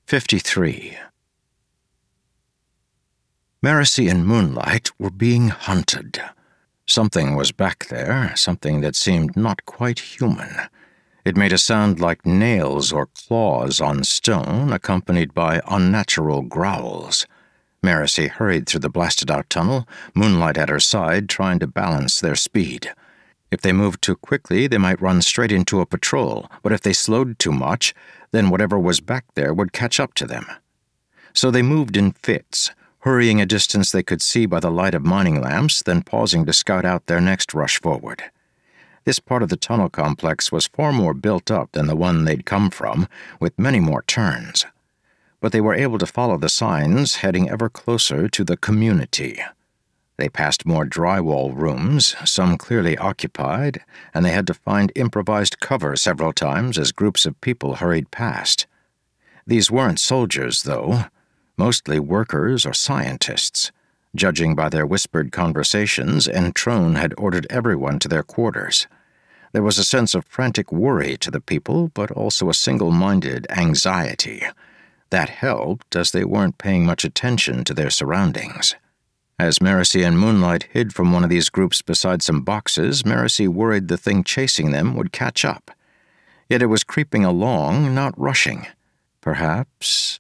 53. Marcy and Moonlight were being hunted. Something was back there, something that seemed not quite human. It made a sound like nails or claws on stone, accompanied by unnatural growls. Marcy hurried through the blasted-out tunnel, Moonlight at her side, trying to balance their speed. If they moved too quickly, they might run straight into a patrol, but if they slowed too much, then whatever was back there would catch up to them. So they moved in fits, hurrying a distance they could see by the light of mining lamps, then pausing to scout out their next rush forward. This part of the tunnel complex was far more built up than the one they'd come from, with many more turns. But they were able to follow the signs, heading ever closer to the community. They passed more drywall rooms, some clearly occupied, and they had to find improvised cover several times as groups of people hurried past. These weren't soldiers, though, mostly workers or scientists. Judging by their whispered conversations, Entrone had ordered everyone to their quarters. There was a sense of frantic worry to the people, but also a single-minded anxiety. That helped, as they weren't paying much attention to their surroundings. As Marcy and Moonlight hid from one of these groups beside some boxes, Marcy worried the thing chasing them would catch up. Yet it was creeping along, not rushing. Perhaps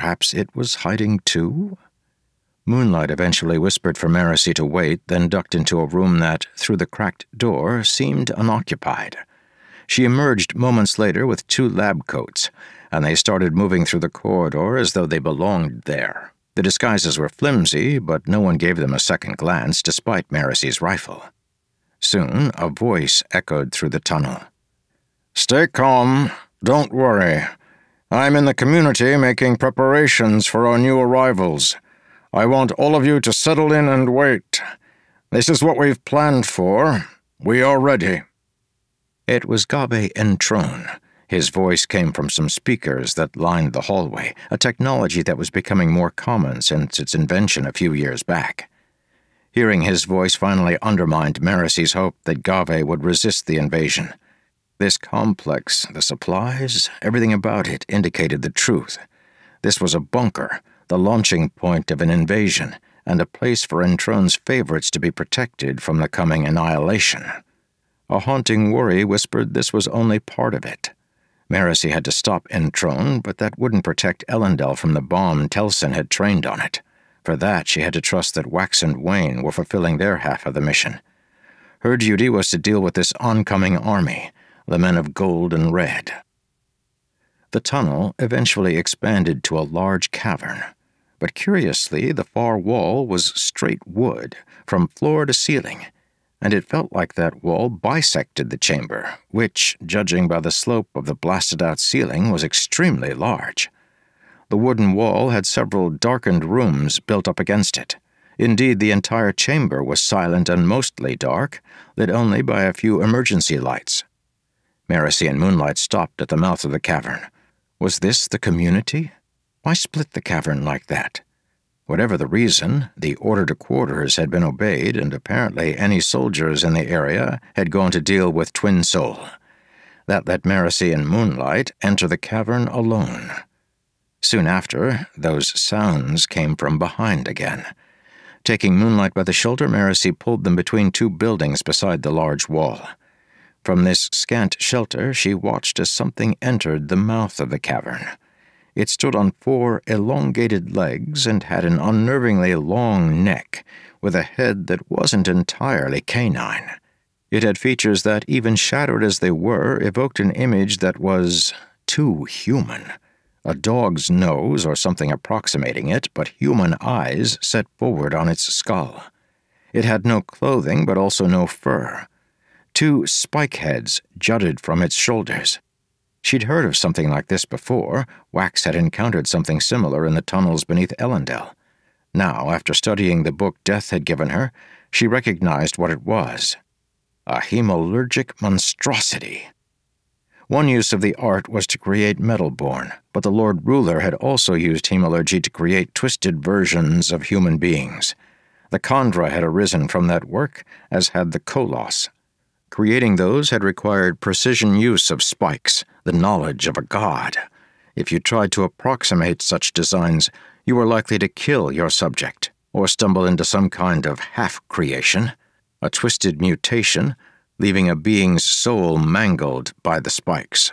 it was hiding too? Moonlight eventually whispered for Marcy to wait, then ducked into a room that, through the cracked door, seemed unoccupied. She emerged moments later with 2 lab coats, and they started moving through the corridor as though they belonged there. The disguises were flimsy, but no one gave them a second glance despite Marcy's rifle. Soon, a voice echoed through the tunnel. "Stay calm. Don't worry. I'm in the community making preparations for our new arrivals. I want all of you to settle in and wait. This is what we've planned for. We are ready." It was Gave Entrone. His voice came from some speakers that lined the hallway, a technology that was becoming more common since its invention a few years back. Hearing his voice finally undermined Marcy's hope that Gave would resist the invasion. This complex, the supplies, everything about it indicated the truth. This was a bunker, the launching point of an invasion, and a place for Entrone's favorites to be protected from the coming annihilation. A haunting worry whispered this was only part of it. Marcy had to stop Entrone, but that wouldn't protect Elendel from the bomb Telsin had trained on it. For that, she had to trust that Wax and Wayne were fulfilling their half of the mission. Her duty was to deal with this oncoming army, the men of gold and red. The tunnel eventually expanded to a large cavern, but curiously, the far wall was straight wood, from floor to ceiling, and it felt like that wall bisected the chamber, which, judging by the slope of the blasted-out ceiling, was extremely large. The wooden wall had several darkened rooms built up against it. Indeed, the entire chamber was silent and mostly dark, lit only by a few emergency lights. Marcy and Moonlight stopped at the mouth of the cavern. Was this the community? Why split the cavern like that? Whatever the reason, the order to quarters had been obeyed, and apparently any soldiers in the area had gone to deal with Twin Soul. That let Marcy and Moonlight enter the cavern alone. Soon after, those sounds came from behind again. Taking Moonlight by the shoulder, Marcy pulled them between 2 buildings beside the large wall. From this scant shelter, she watched as something entered the mouth of the cavern. It stood on 4 elongated legs and had an unnervingly long neck, with a head that wasn't entirely canine. It had features that, even shattered as they were, evoked an image that was too human. A dog's nose or something approximating it, but human eyes set forward on its skull. It had no clothing, but also no fur. 2 spike heads jutted from its shoulders. She'd heard of something like this before. Wax had encountered something similar in the tunnels beneath Elendel. Now, after studying the book Death had given her, she recognized what it was. A hemalurgic monstrosity. One use of the art was to create Metalborn, but the Lord Ruler had also used hemalurgy to create twisted versions of human beings. The Khandra had arisen from that work, as had the Koloss. Creating those had required precision use of spikes, the knowledge of a god. If you tried to approximate such designs, you were likely to kill your subject, or stumble into some kind of half-creation, a twisted mutation, leaving a being's soul mangled by the spikes.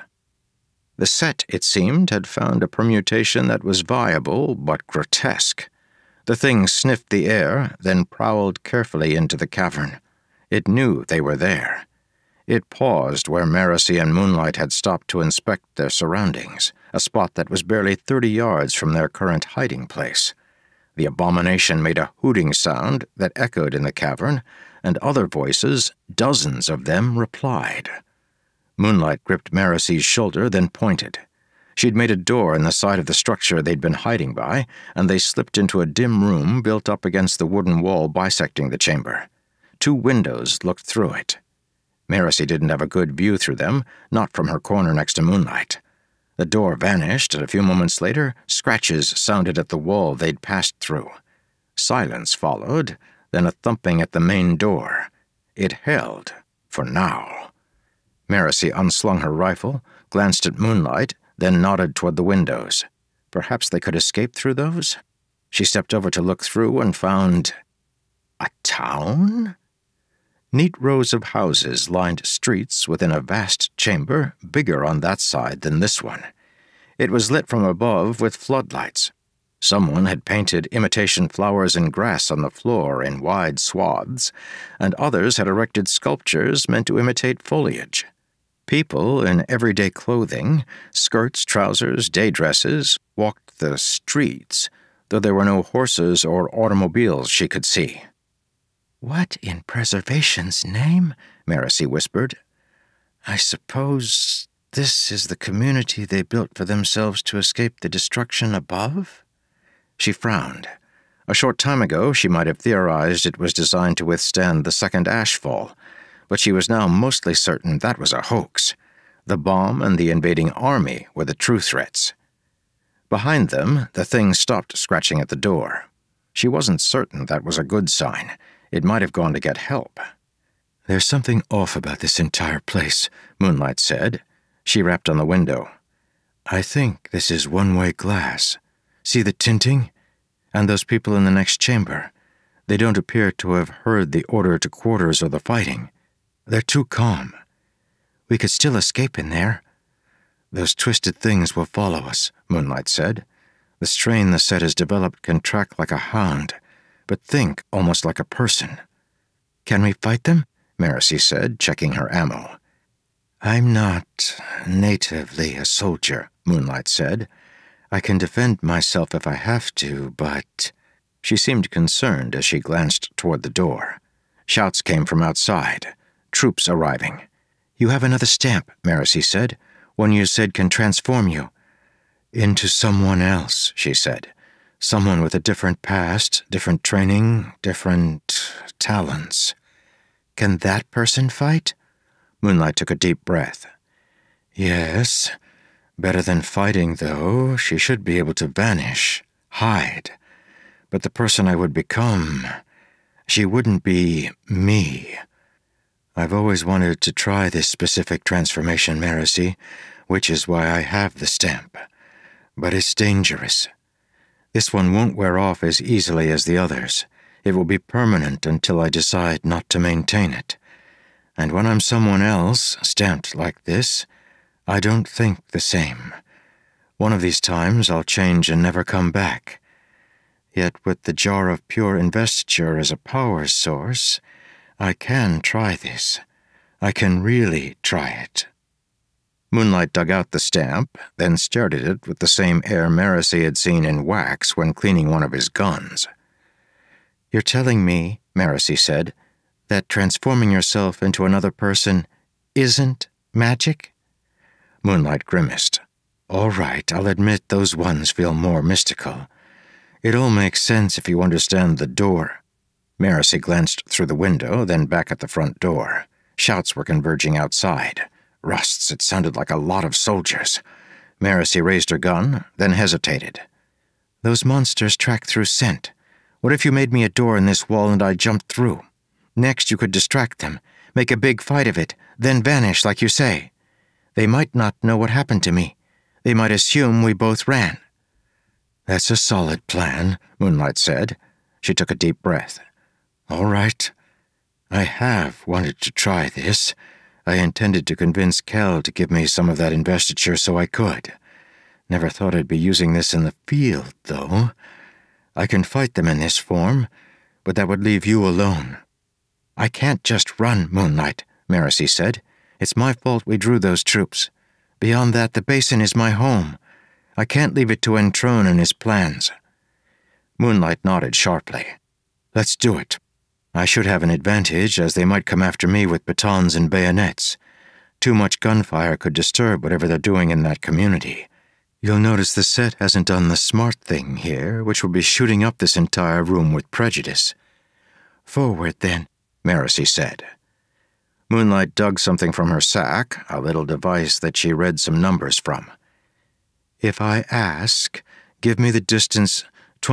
The set, it seemed, had found a permutation that was viable but grotesque. The thing sniffed the air, then prowled carefully into the cavern. It knew they were there. It paused where Marasi and Moonlight had stopped to inspect their surroundings, a spot that was barely 30 yards from their current hiding place. The abomination made a hooting sound that echoed in the cavern, and other voices, dozens of them, replied. Moonlight gripped Marasi's shoulder, then pointed. She'd made a door in the side of the structure they'd been hiding by, and they slipped into a dim room built up against the wooden wall bisecting the chamber. 2 windows looked through it. Marasi didn't have a good view through them, not from her corner next to Moonlight. The door vanished, and a few moments later, scratches sounded at the wall they'd passed through. Silence followed, then a thumping at the main door. It held, for now. Marasi unslung her rifle, glanced at Moonlight, then nodded toward the windows. Perhaps they could escape through those? She stepped over to look through and found... a town? Neat rows of houses lined streets within a vast chamber, bigger on that side than this one. It was lit from above with floodlights. Someone had painted imitation flowers and grass on the floor in wide swaths, and others had erected sculptures meant to imitate foliage. People in everyday clothing, skirts, trousers, day dresses, walked the streets, though there were no horses or automobiles she could see. "What in preservation's name?" Marasi whispered. "I suppose this is the community they built for themselves to escape the destruction above?" She frowned. A short time ago, she might have theorized it was designed to withstand the second ashfall, but she was now mostly certain that was a hoax. The bomb and the invading army were the true threats. Behind them, the thing stopped scratching at the door. She wasn't certain that was a good sign. It might have gone to get help. "There's something off about this entire place," Moonlight said. She rapped on the window. "I think this is one-way glass. See the tinting? And those people in the next chamber. They don't appear to have heard the order to quarters or the fighting. They're too calm. We could still escape in there." "Those twisted things will follow us," Moonlight said. "The strain the set has developed can track like a hound, but think almost like a person." "Can we fight them?" Marasi said, checking her ammo. "I'm not natively a soldier," Moonlight said. "I can defend myself if I have to, but—" She seemed concerned as she glanced toward the door. Shouts came from outside. Troops arriving. "You have another stamp," Marasi said. "One you said can transform you." "Into someone else," she said. "Someone with a different past, different training, different talents." "Can that person fight?" Moonlight took a deep breath. "Yes. Better than fighting, though. She should be able to vanish, hide. But the person I would become, she wouldn't be me. I've always wanted to try this specific transformation, Marasi, which is why I have the stamp. But it's dangerous. This one won't wear off as easily as the others. It will be permanent until I decide not to maintain it. And when I'm someone else, stamped like this, I don't think the same. One of these times I'll change and never come back. Yet with the jar of pure investiture as a power source, I can try this. I can really try it." Moonlight dug out the stamp, then stared at it with the same air Marasi had seen in Wax when cleaning one of his guns. "You're telling me," Marasi said, "that transforming yourself into another person isn't magic?" Moonlight grimaced. "All right, I'll admit those ones feel more mystical. It all makes sense if you understand the door." Marasi glanced through the window, then back at the front door. Shouts were converging outside. Rusts, it sounded like a lot of soldiers. Marasi raised her gun, then hesitated. "Those monsters track through scent. What if you made me a door in this wall and I jumped through? Next you could distract them, make a big fight of it, then vanish like you say. They might not know what happened to me. They might assume we both ran." "That's a solid plan," Moonlight said. She took a deep breath. "All right. I have wanted to try this. I intended to convince Kel to give me some of that investiture so I could. Never thought I'd be using this in the field, though. I can fight them in this form, but that would leave you alone." "I can't just run, Moonlight," Marasi said. "It's my fault we drew those troops. Beyond that, the basin is my home. I can't leave it to Entrone and his plans." Moonlight nodded sharply. "Let's do it. I should have an advantage, as they might come after me with batons and bayonets. Too much gunfire could disturb whatever they're doing in that community. You'll notice the set hasn't done the smart thing here, which will be shooting up this entire room with prejudice." "Forward, then," Marasi said. Moonlight dug something from her sack, a little device that she read some numbers from. "If I ask, give me the distance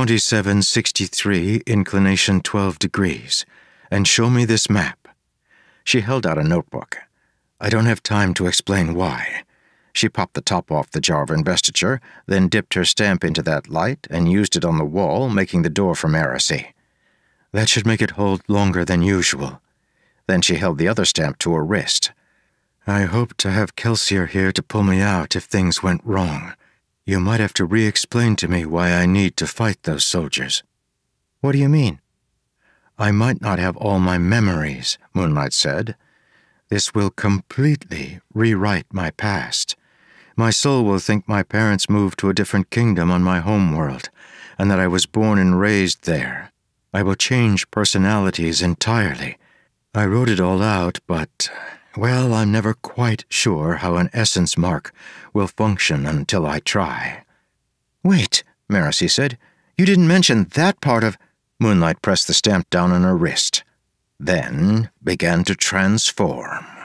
2763, inclination 12 degrees, and show me this map." She held out a notebook. "I don't have time to explain why." She popped the top off the jar of investiture, then dipped her stamp into that light and used it on the wall, making the door for Marasi. "That should make it hold longer than usual." Then she held the other stamp to her wrist. "I hope to have Kelsier here to pull me out if things went wrong. You might have to re-explain to me why I need to fight those soldiers." "What do you mean?" "I might not have all my memories," Moonlight said. "This will completely rewrite my past. My soul will think my parents moved to a different kingdom on my home world, and that I was born and raised there. I will change personalities entirely. I wrote it all out, but, well, I'm never quite sure how an essence mark will function until I try." "Wait," Marasi said. "You didn't mention that part of—" Moonlight pressed the stamp down on her wrist, then began to transform.